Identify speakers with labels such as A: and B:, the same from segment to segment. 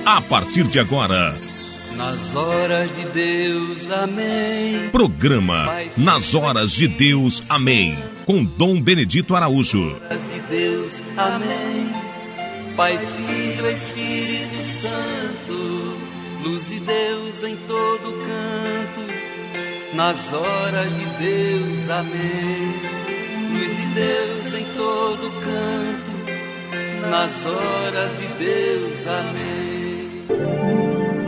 A: a partir de agora.
B: Nas horas de Deus, amém.
A: Programa Nas Horas de Deus, amém. Com Dom Benedito Araújo.
B: Nas horas de Deus, amém. Pai, Filho, Espírito Santo, luz de Deus em todo canto. Nas horas de Deus, amém. Luz de Deus em todo canto. Nas horas de Deus, amém.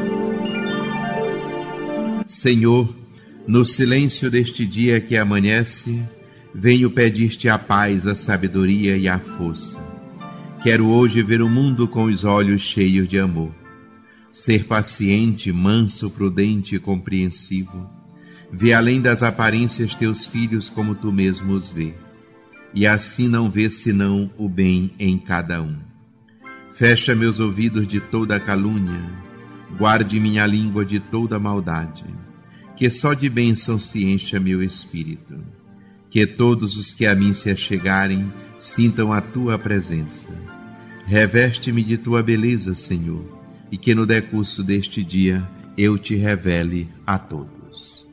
C: Senhor, no silêncio deste dia que amanhece, venho pedir-te a paz, a sabedoria e a força. Quero hoje ver o mundo com os olhos cheios de amor. Ser paciente, manso, prudente e compreensivo. Ver além das aparências teus filhos como tu mesmo os vê. E assim não ver senão o bem em cada um. Fecha meus ouvidos de toda calúnia. Guarde minha língua de toda maldade. Que só de bênção se encha meu espírito. Que todos os que a mim se achegarem sintam a tua presença. Reveste-me de tua beleza, Senhor, e que no decurso deste dia eu te revele a todos.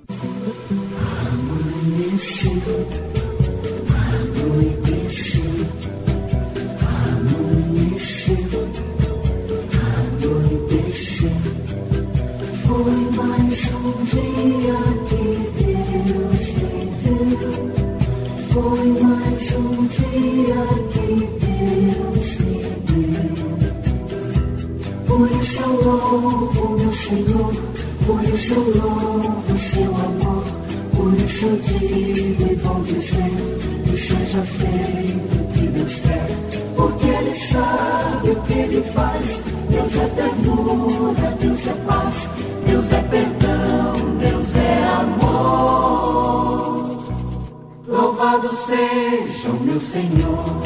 D: Foi mais um dia que Deus me deu. Foi mais um dia que Deus me deu. Por isso eu louvo meu Senhor, por isso eu louvo seu amor. Por isso eu digo e vou dizer que seja feito o que Deus quer. Porque Ele sabe o que Ele faz. Deus é ternura, Deus é paz. Deus é perdão, Deus é amor. Louvado seja o meu Senhor.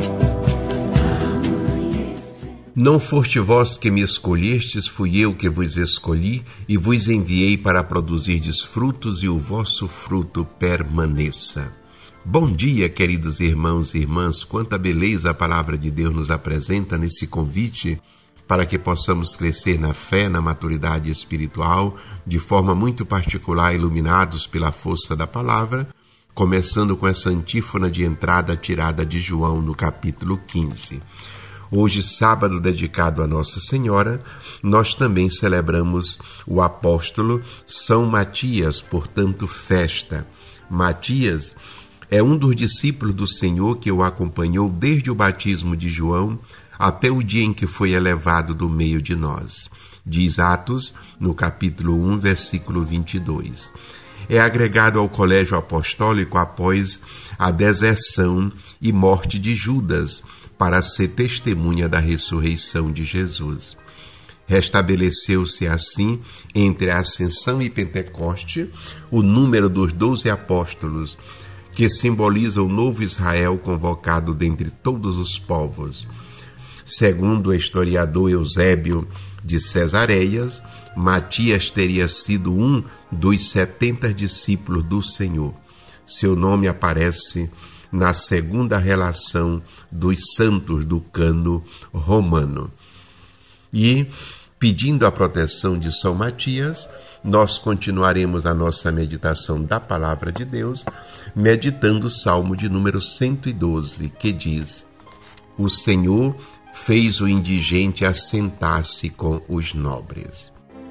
C: Não foste vós que me escolhestes, fui eu que vos escolhi e vos enviei para produzirdes frutos e o vosso fruto permaneça. Bom dia, queridos irmãos e irmãs. Quanta beleza a palavra de Deus nos apresenta nesse convite para que possamos crescer na fé, na maturidade espiritual, de forma muito particular, iluminados pela força da palavra, começando com essa antífona de entrada tirada de João no capítulo 15. Hoje, sábado dedicado a Nossa Senhora, nós também celebramos o apóstolo São Matias, portanto, festa. Matias é um dos discípulos do Senhor que o acompanhou desde o batismo de João até o dia em que foi elevado do meio de nós. Diz Atos, no capítulo 1, versículo 22. É agregado ao colégio apostólico após a deserção e morte de Judas, para ser testemunha da ressurreição de Jesus. Restabeleceu-se assim, entre a Ascensão e Pentecoste, o número dos 12 apóstolos, que simboliza o novo Israel convocado dentre todos os povos. Segundo o historiador Eusébio de Cesareias, Matias teria sido um dos 70 discípulos do Senhor. Seu nome aparece na segunda relação dos santos do cano romano. E, pedindo a proteção de São Matias, nós continuaremos a nossa meditação da Palavra de Deus, meditando o Salmo de número 112, que diz: O Senhor fez o indigente assentar-se com os nobres.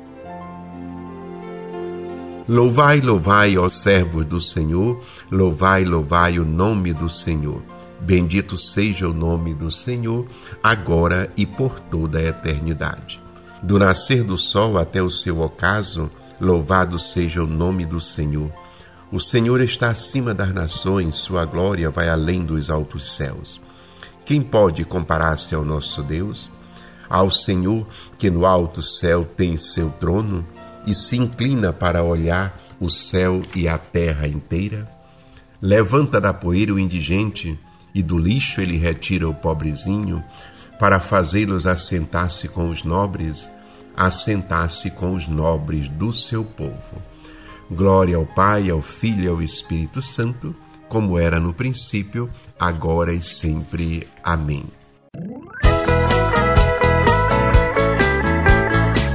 C: Louvai, louvai, ó servos do Senhor, louvai, louvai o nome do Senhor. Bendito seja o nome do Senhor, agora e por toda a eternidade. Do nascer do sol até o seu ocaso, louvado seja o nome do Senhor. O Senhor está acima das nações, sua glória vai além dos altos céus. Quem pode comparar-se ao nosso Deus? Ao Senhor que no alto céu tem seu trono e se inclina para olhar o céu e a terra inteira? Levanta da poeira o indigente e do lixo ele retira o pobrezinho para fazê-los assentar-se com os nobres, assentar-se com os nobres do seu povo. Glória ao Pai, ao Filho e ao Espírito Santo, como era no princípio, agora e sempre. Amém.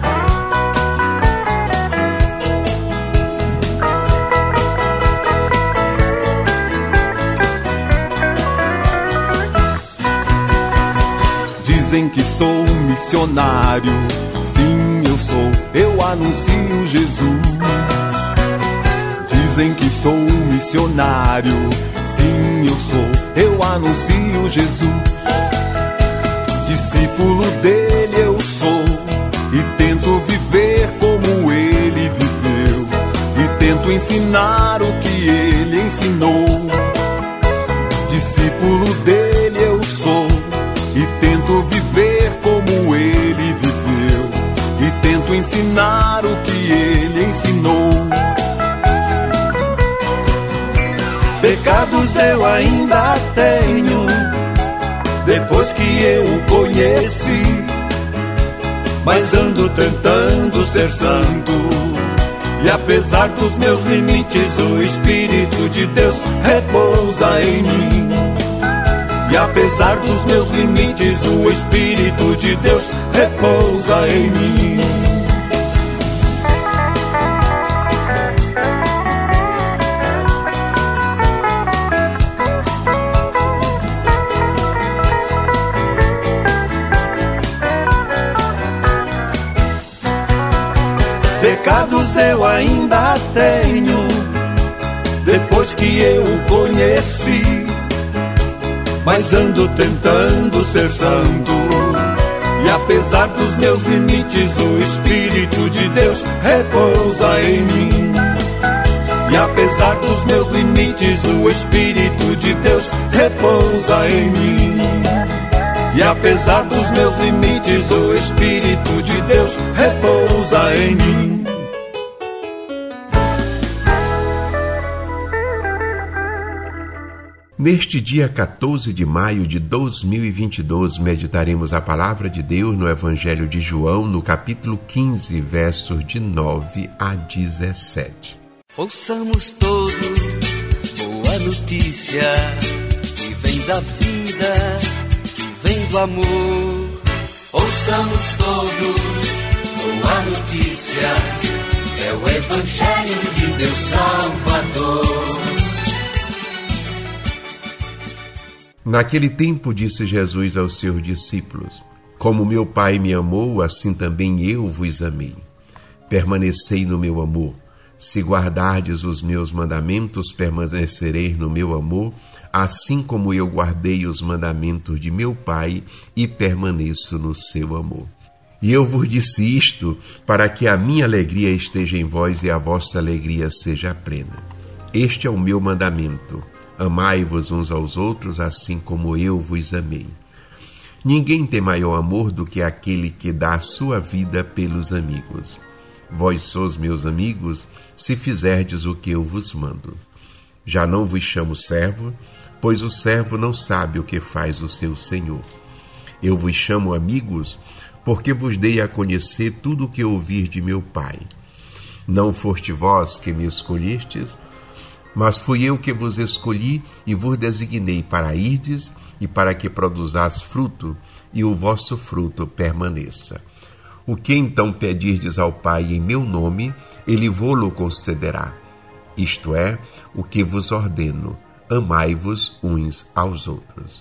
E: que sou missionário. Sim, eu sou, eu anuncio Jesus. Dizem que sou missionário. Sim, eu sou, eu anuncio Jesus. Discípulo dele eu sou e tento viver como ele viveu e tento ensinar o que ele ensinou. Discípulo dele eu sou e tento viver como ele viveu e tento ensinar o que ele ensinou. Pecados eu ainda tenho, depois que eu o conheci, mas ando tentando ser santo. E apesar dos meus limites, o Espírito de Deus repousa em mim. E apesar dos meus limites, o Espírito de Deus repousa em mim. Pecados eu ainda tenho, depois que eu o conheci, mas ando tentando ser santo. E apesar dos meus limites, o Espírito de Deus repousa em mim. E apesar dos meus limites, o Espírito de Deus repousa em mim. E apesar dos meus limites, o Espírito de Deus repousa em mim.
C: Neste dia 14 de maio de 2022, meditaremos a palavra de Deus no Evangelho de João, no capítulo 15, versos de 9 a 17.
B: Ouçamos todos boa notícia que vem da vida, que vem do amor. Ouçamos todos boa notícia, é o Evangelho de Deus Salvador.
C: Naquele tempo disse Jesus aos seus discípulos: Como meu Pai me amou, assim também eu vos amei. Permanecei no meu amor. Se guardardes os meus mandamentos, permanecereis no meu amor, assim como eu guardei os mandamentos de meu Pai e permaneço no seu amor. E eu vos disse isto, para que a minha alegria esteja em vós e a vossa alegria seja plena. Este é o meu mandamento: amai-vos uns aos outros, assim como eu vos amei. Ninguém tem maior amor do que aquele que dá a sua vida pelos amigos. Vós sois meus amigos, se fizerdes o que eu vos mando. Já não vos chamo servo, pois o servo não sabe o que faz o seu senhor. Eu vos chamo amigos, porque vos dei a conhecer tudo o que ouvir de meu Pai. Não foste vós que me escolhestes, mas fui eu que vos escolhi e vos designei para irdes e para que produzais fruto, e o vosso fruto permaneça. O que então pedirdes ao Pai em meu nome, ele vô-lo concederá. Isto é, o que vos ordeno: amai-vos uns aos outros.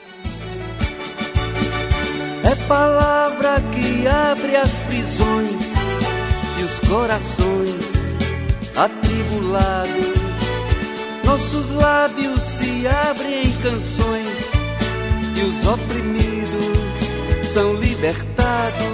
B: É palavra que abre as prisões e os corações atribulados. Nossos lábios se abrem em canções e os oprimidos são libertados.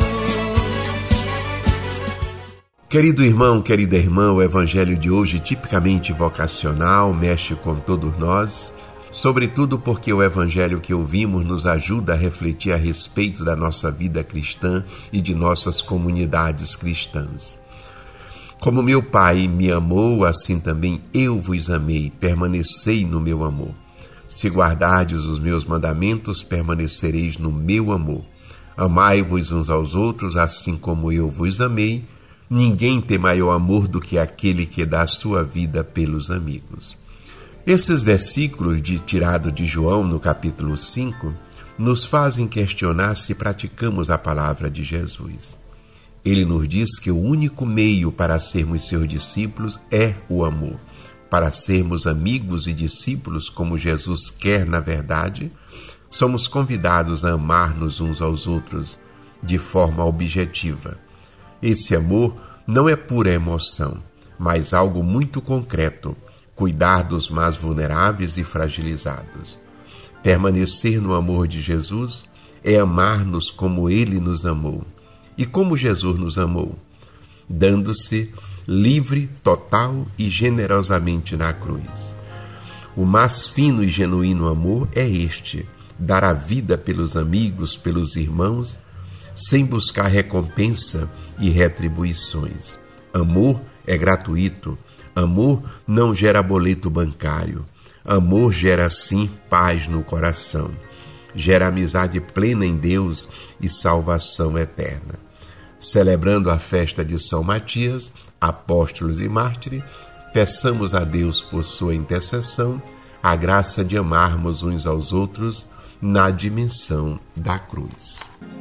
C: Querido irmão, querida irmã, o Evangelho de hoje, tipicamente vocacional, mexe com todos nós, sobretudo porque o Evangelho que ouvimos nos ajuda a refletir a respeito da nossa vida cristã e de nossas comunidades cristãs. Como meu Pai me amou, assim também eu vos amei, permanecei no meu amor. Se guardardes os meus mandamentos, permanecereis no meu amor. Amai-vos uns aos outros, assim como eu vos amei. Ninguém tem maior amor do que aquele que dá a sua vida pelos amigos. Esses versículos tirados de João, no capítulo 5, nos fazem questionar se praticamos a palavra de Jesus. Ele nos diz que o único meio para sermos seus discípulos é o amor. Para sermos amigos e discípulos como Jesus quer na verdade, somos convidados a amar-nos uns aos outros de forma objetiva. Esse amor não é pura emoção, mas algo muito concreto, cuidar dos mais vulneráveis e fragilizados. Permanecer no amor de Jesus é amar-nos como Ele nos amou. E como Jesus nos amou? Dando-se livre, total e generosamente na cruz. O mais fino e genuíno amor é este: dar a vida pelos amigos, pelos irmãos, sem buscar recompensa e retribuições. Amor é gratuito. Amor não gera boleto bancário. Amor gera, sim, paz no coração. Gera amizade plena em Deus e salvação eterna. Celebrando a festa de São Matias, apóstolo e mártir, peçamos a Deus, por sua intercessão, a graça de amarmos uns aos outros na dimensão da cruz.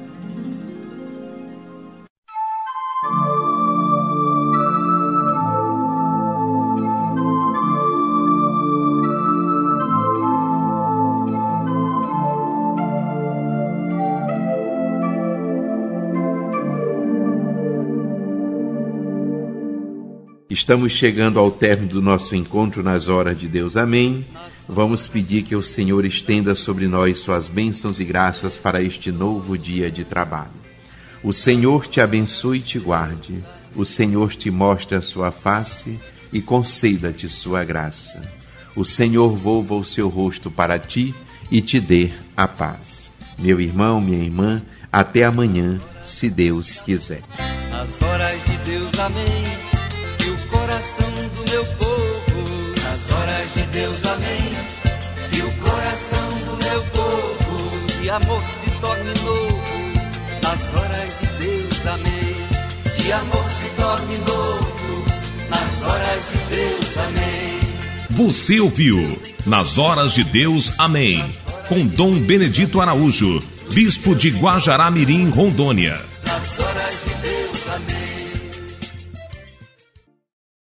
C: Estamos chegando ao término do nosso encontro nas horas de Deus. Amém. Vamos pedir que o Senhor estenda sobre nós suas bênçãos e graças para este novo dia de trabalho. O Senhor te abençoe e te guarde. O Senhor te mostre a sua face e conceda-te sua graça. O Senhor volva o seu rosto para ti e te dê a paz. Meu irmão, minha irmã, até amanhã, se Deus quiser.
B: Nas horas de Deus, amém. Que o coração do meu povo, nas horas de Deus, amém. Que o coração do meu povo, de amor se torne novo. Nas horas de Deus, amém. De amor se torne novo. Nas horas de Deus, amém.
A: Você ouviu Nas Horas de Deus, amém. Com Dom Benedito Araújo, bispo de Guajará-Mirim, Rondônia.